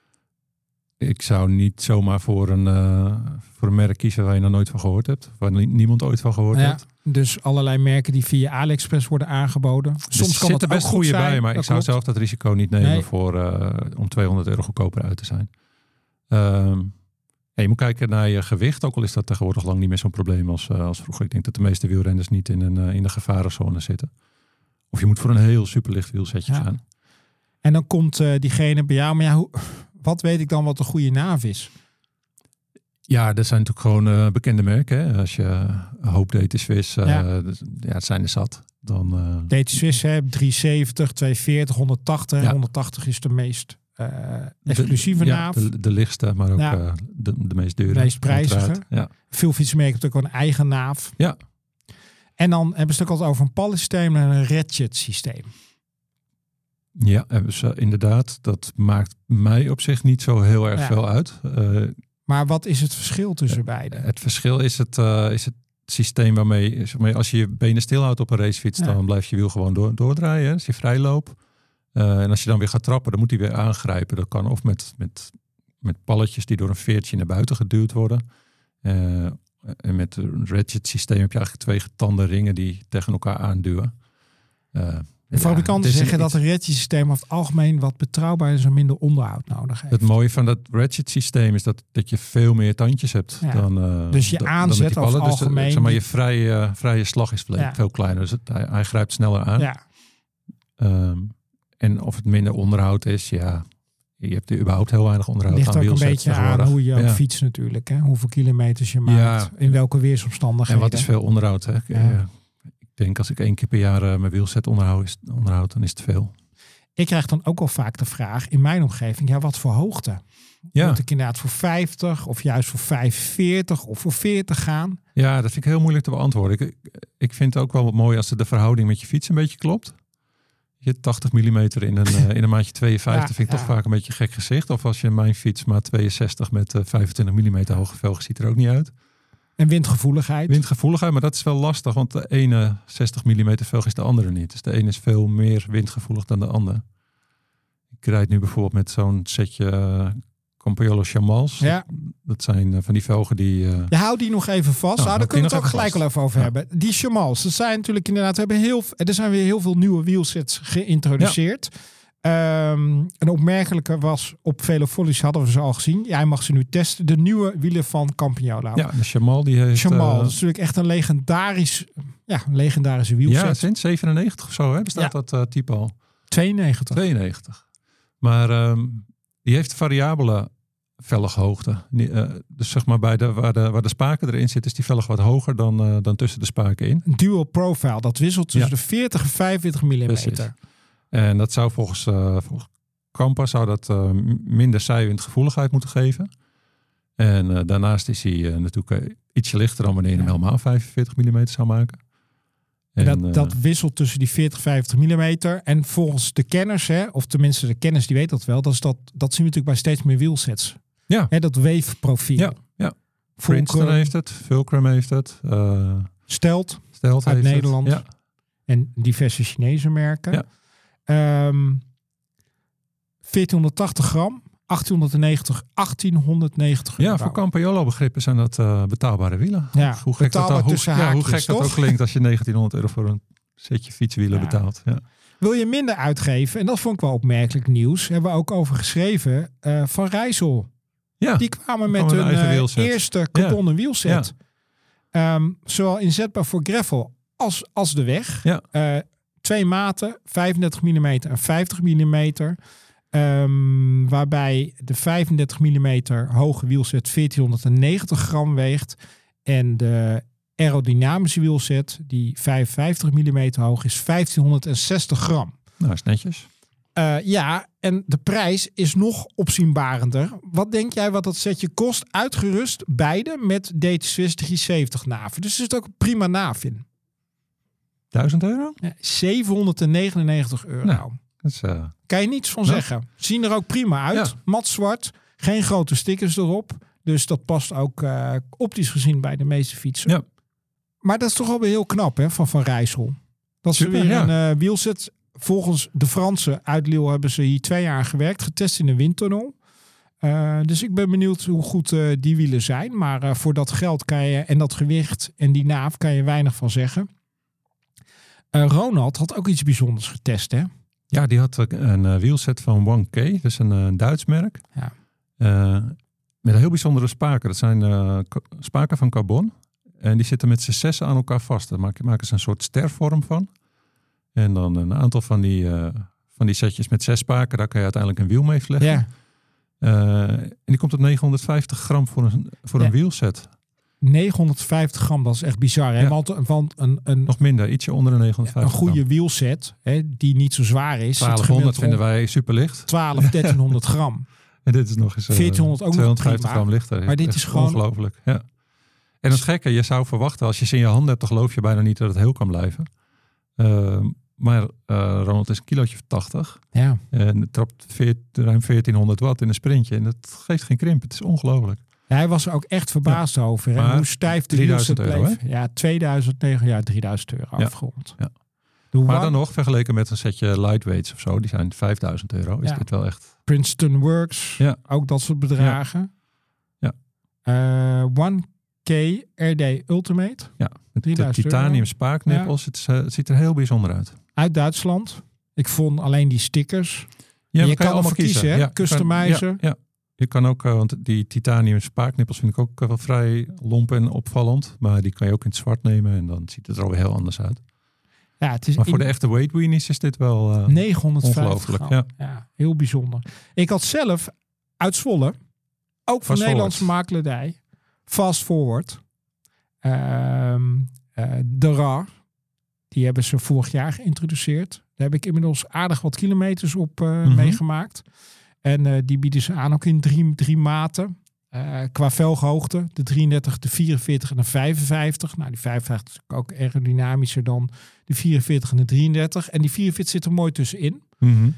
Ik zou niet zomaar voor een, uh, voor een merk kiezen waar je nog nooit van gehoord hebt. Waar niemand ooit van gehoord ja, heeft. Dus allerlei merken die via AliExpress worden aangeboden. Soms er kan het er best ook goede zijn, bij, maar ik klopt. zou zelf dat risico niet nemen nee. voor, uh, om tweehonderd euro goedkoper uit te zijn. Um, ja, je moet kijken naar je gewicht. Ook al is dat tegenwoordig lang niet meer zo'n probleem als, uh, als vroeger. Ik denk dat de meeste wielrenners niet in een, uh, in de gevarenzone zitten. Of je moet voor een heel superlicht wielsetje ja. gaan. En dan komt uh, diegene bij jou. Maar ja, hoe, wat weet ik dan wat een goede naaf is? Ja, dat zijn natuurlijk gewoon uh, bekende merken. Hè? Als je uh, Hope Data Swiss, uh, ja. ja, het zijn er zat. Dan, uh, Data Swiss, hè, driehonderdzeventig, tweehonderdveertig, honderdtachtig. Ja. honderdtachtig is de meest uh, exclusieve de, naaf. Ja, de, de lichtste, maar ook ja. uh, de, de meest dure. De meest prijzige. Ja. Veel fietsmerken hebben ook een eigen naaf. Ja. En dan hebben ze het ook altijd over een palletsysteem en een ratchet systeem. Ja, dus, uh, inderdaad. Dat maakt mij op zich niet zo heel erg ja. veel uit. Uh, maar wat is het verschil tussen uh, beide? Het verschil is het, uh, is het systeem waarmee, zeg maar, als je je benen stilhoudt op een racefiets, ja. dan blijft je wiel gewoon door, doordraaien. Als je vrij loopt. Uh, en als je dan weer gaat trappen, dan moet hij weer aangrijpen. Dat kan of met, met, met palletjes die door een veertje naar buiten geduwd worden. Uh, en met een ratchet systeem heb je eigenlijk twee getande ringen die tegen elkaar aanduwen. Uh, De fabrikanten ja, zeggen iets... dat een ratchet systeem over het algemeen wat betrouwbaar is en minder onderhoud nodig heeft. Het mooie van dat ratchet systeem is dat, dat je veel meer tandjes hebt. Ja. Dan, uh, dus je aanzet over het algemeen. Dus, zeg maar, je vrije, vrije slag is veel, ja. veel kleiner. Dus het, hij, hij grijpt sneller aan. Ja. Um, en of het minder onderhoud is, ja, je hebt er überhaupt heel weinig onderhoud ligt aan. Ligt ook een beetje aan hoe je ja. fietst natuurlijk. Hè? Hoeveel kilometers je maakt. Ja. In welke weersomstandigheden. En wat is veel onderhoud. Hè? Ja. Ik denk als ik één keer per jaar uh, mijn wielset onderhoud, is, onderhoud, dan is het veel. Ik krijg dan ook al vaak de vraag in mijn omgeving, ja, wat voor hoogte? Ja. Moet ik inderdaad voor vijftig of juist voor vijfenveertig of voor veertig gaan? Ja, dat vind ik heel moeilijk te beantwoorden. Ik, ik vind het ook wel wat mooi als de verhouding met je fiets een beetje klopt. Je tachtig millimeter in een, uh, in een maatje tweeënvijftig ja, vind ik ja. toch vaak een beetje gek gezicht. Of als je mijn fiets maat tweeënzestig met uh, vijfentwintig millimeter hoge velgen ziet er ook niet uit. En windgevoeligheid? Windgevoeligheid, maar dat is wel lastig. Want de ene zestig millimeter velg is de andere niet. Dus de ene is veel meer windgevoelig dan de ander. Ik rijd nu bijvoorbeeld met zo'n setje uh, Campagnolo Chamals. Ja. Dat zijn uh, van die velgen die... Uh... Ja, hou die nog even vast. Nou, ah, daar kunnen we het ook gelijk vast. wel even over ja. hebben. Die Chamals, dat zijn natuurlijk inderdaad... We hebben heel, er zijn weer heel veel nieuwe wielsets geïntroduceerd. Ja. Um, een opmerkelijke was, op Velopolis hadden we ze al gezien. Jij mag ze nu testen. De nieuwe wielen van Campagnolo. Ja, de Chamal die heeft... Chamal, uh, dat is natuurlijk echt een legendarisch, ja, een legendarische wielset. Ja, sinds zevenennegentig of zo hè, bestaat ja. dat uh, type al. tweeënnegentig. tweeënnegentig. Maar um, die heeft variabele velghoogte. Uh, dus zeg maar bij de, waar, de, waar de spaken erin zit, is die velg wat hoger dan, uh, dan tussen de spaken in. Dual profile, dat wisselt tussen ja. de veertig en vijfentwintig millimeter. Precies. En dat zou volgens, uh, volgens Kampa zou dat uh, minder zijwindgevoeligheid moeten geven. En uh, daarnaast is hij uh, natuurlijk uh, ietsje lichter dan wanneer je hem ja. helemaal vijfenveertig millimeter zou maken. En, en dat, uh, dat wisselt tussen die veertig en vijftig millimeter. En volgens de kenners, hè, of tenminste de kenners die weten dat wel, dat, is dat, dat zien we natuurlijk bij steeds meer wielsets. Ja. Hè, dat weefprofiel. Ja, ja. Princeton heeft het, Fulcrum heeft het. Uh, Stelt, Stelt uit Nederland. Ja. En diverse Chinese merken. Ja. Um, veertienhonderdtachtig gram, achttienhonderdnegentig, achttienhonderdnegentig euro. Ja, voor Campagnolo begrippen zijn dat uh, betaalbare wielen. Ja, hoe gek, dat, hoe, ja, hoe gek toch? dat ook klinkt als je negentienhonderd euro voor een setje fietswielen ja. betaalt. Ja. Wil je minder uitgeven, en dat vond ik wel opmerkelijk nieuws, hebben we ook over geschreven, uh, Van Rijssel. Ja, die kwamen met hun uh, eerste carbonnen ja. wielset. Ja. Um, zowel inzetbaar voor gravel als, als de weg. Ja. Uh, twee maten, vijfendertig millimeter en vijftig millimeter. Um, waarbij de vijfendertig millimeter hoge wielset veertienhonderdnegentig gram weegt. En de aerodynamische wielset, die vijfenvijftig millimeter hoog is, vijftienhonderdzestig gram. Nou, is netjes. Uh, ja, en de prijs is nog opzienbarender. Wat denk jij wat dat setje kost? Uitgerust beide met D T Swiss driehonderdzeventig naven. Dus is het ook een prima naaf in. duizend euro? Ja, zevenhonderdnegenennegentig euro. Nou, dat is, uh... kan je niets van nou. zeggen. Zien er ook prima uit. Ja. Mat zwart. Geen grote stickers erop. Dus dat past ook uh, optisch gezien bij de meeste fietsen. Ja. Maar dat is toch wel weer heel knap hè, van Van Rijssel. Dat Super, ze weer ja. een uh, wielset. Volgens de Fransen uit Lille hebben ze hier twee jaar gewerkt. Getest in een windtunnel. Uh, dus ik ben benieuwd hoe goed uh, die wielen zijn. Maar uh, voor dat geld kan je en dat gewicht en die naaf kan je weinig van zeggen. Uh, Ronald had ook iets bijzonders getest, hè? Ja, die had een uh, wielset van one K. Dus een uh, Duits merk. Ja. Uh, met een heel bijzondere spaken. Dat zijn uh, spaken van carbon. En die zitten met z'n zessen aan elkaar vast. Daar maken, maken ze een soort stervorm van. En dan een aantal van die, uh, van die setjes met zes spaken. Daar kan je uiteindelijk een wiel mee vlechten. Ja. Uh, en die komt op negenhonderdvijftig gram voor een, voor ja. een wielset. negenhonderdvijftig gram, dat is echt bizar. Hè? Ja. Want, want een, een, Nog minder, ietsje onder de negenhonderdvijftig een goede gram. wielset, hè, die niet zo zwaar is. twaalfhonderd vinden wij super licht. twaalf, dertienhonderd gram. En dit is nog eens uh, veertienhonderd ook tweehonderdvijftig gram lichter. Maar dit echt is gewoon ongelooflijk. Ja. En het gekke, je zou verwachten, als je ze in je handen hebt, dan geloof je bijna niet dat het heel kan blijven. Uh, Maar uh, Ronald is een kilootje of tachtig. Ja. En het trapt veert, ruim veertienhonderd watt in een sprintje. En dat geeft geen krimp. Het is ongelooflijk. Ja, hij was er ook echt verbaasd ja. over. Hè? Hoe stijf de drieduizend euro, bleef. Hè? Ja, tweeduizend negen, ja, drieduizend euro ja. afgerond. Ja. Maar dan nog, vergeleken met een setje lightweights of zo, die zijn vijfduizend euro. Is ja. dit wel echt... Princeton Works, ja. ook dat soort bedragen. Ja. ja. Uh, one K R D Ultimate. Ja, met de titanium spaaknippels. Ja. Het, is, uh, het ziet er heel bijzonder uit. Uit Duitsland. Ik vond alleen die stickers. Ja, je kan, kan allemaal kiezen, kiezen hè? Ja, customizen. Ja, ja. Je kan ook, uh, want die titanium spaaknippels vind ik ook uh, wel vrij lomp en opvallend. Maar die kan je ook in het zwart nemen en dan ziet het er alweer heel anders uit. Ja, het is maar voor in... de echte weight weenies is dit wel uh, negenhonderdvijftig ongelooflijk. Ja. ja, heel bijzonder. Ik had zelf uit Zwolle, ook van Nederlandse makelaardij, Fast Forward, uh, uh, de R A R. Die hebben ze vorig jaar geïntroduceerd. Daar heb ik inmiddels aardig wat kilometers op uh, mm-hmm. meegemaakt. En uh, die bieden ze aan ook in drie, drie maten. Uh, qua velghoogte, de drieëndertig, de vierenveertig en de vijfenvijftig. Nou, die vijfenvijftig is ook aerodynamischer dan de vierenveertig en de drieëndertig. En die vierenveertig zit er mooi tussenin. Mm-hmm.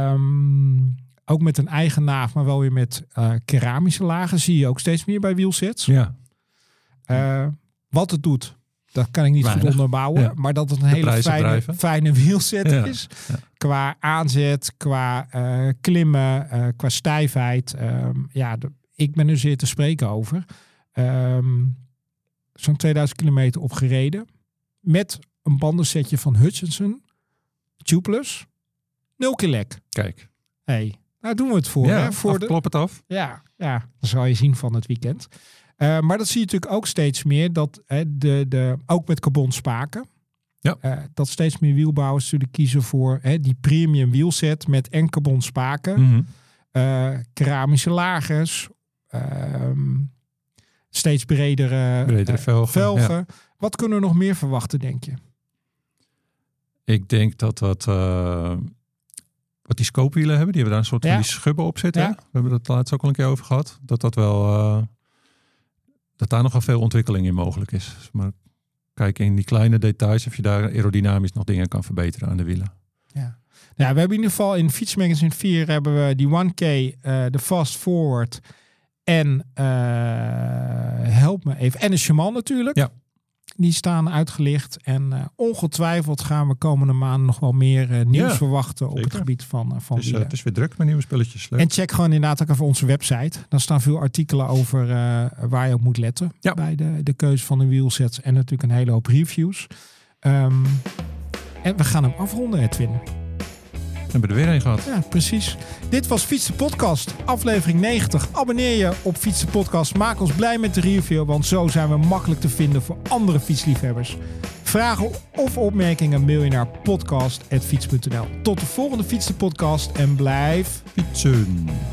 Um, ook met een eigen naaf, maar wel weer met uh, keramische lagen. Zie je ook steeds meer bij wielsets. Ja. Uh, wat het doet, dat kan ik niet Weinig. goed onderbouwen. Ja. Maar dat het een de hele fijne, fijne wielset ja. is. Ja. Qua aanzet, qua uh, klimmen, uh, qua stijfheid. Um, ja, de, ik ben er zeer te spreken over. Um, zo'n tweeduizend kilometer op gereden. Met een bandensetje van Hutchinson. Tubeless. Nul keer lek. Kijk. Hey, daar doen we het voor. Ja, hè? Voor de... klop het af. Ja, ja, dat zal je zien van het weekend. Uh, maar dat zie je natuurlijk ook steeds meer. Dat uh, de, de, ook met carbon spaken. Ja. Uh, dat steeds meer wielbouwers natuurlijk kiezen voor uh, die premium wielset met en carbon spaken. Mm-hmm. Uh, keramische lagers. Uh, steeds bredere, bredere uh, velgen. velgen. Ja. Wat kunnen we nog meer verwachten, denk je? Ik denk dat dat... Uh, wat die scopewielen hebben, die hebben daar een soort ja. van die schubben op zitten. Ja. We hebben het laatst ook al een keer over gehad. Dat dat wel... Uh, dat daar nog wel veel ontwikkeling in mogelijk is. Maar kijk in die kleine details of je daar aerodynamisch nog dingen kan verbeteren aan de wielen. Ja. Ja, we hebben in ieder geval in Fietsmagazine vier hebben we die one K, uh, de Fast Forward en uh, help me even. En de Shaman natuurlijk. Ja. Die staan uitgelicht. En uh, ongetwijfeld gaan we komende maanden nog wel meer uh, nieuws ja, verwachten op zeker. Het gebied van, uh, van dus, wielen. Uh, het is weer druk met nieuwe spulletjes. Leuk. En check gewoon inderdaad ook even onze website. Daar staan veel artikelen over uh, waar je op moet letten. Ja. Bij de, de keuze van de wielsets. En natuurlijk een hele hoop reviews. Um, en we gaan hem afronden, Edwin. We hebben er weer een gehad. Ja, precies. Dit was Fiets de Podcast, aflevering negentig. Abonneer je op Fiets de Podcast. Maak ons blij met de review, want zo zijn we makkelijk te vinden voor andere fietsliefhebbers. Vragen of opmerkingen mail je naar podcast apenstaartje fiets punt n l. Tot de volgende Fiets de Podcast en blijf fietsen.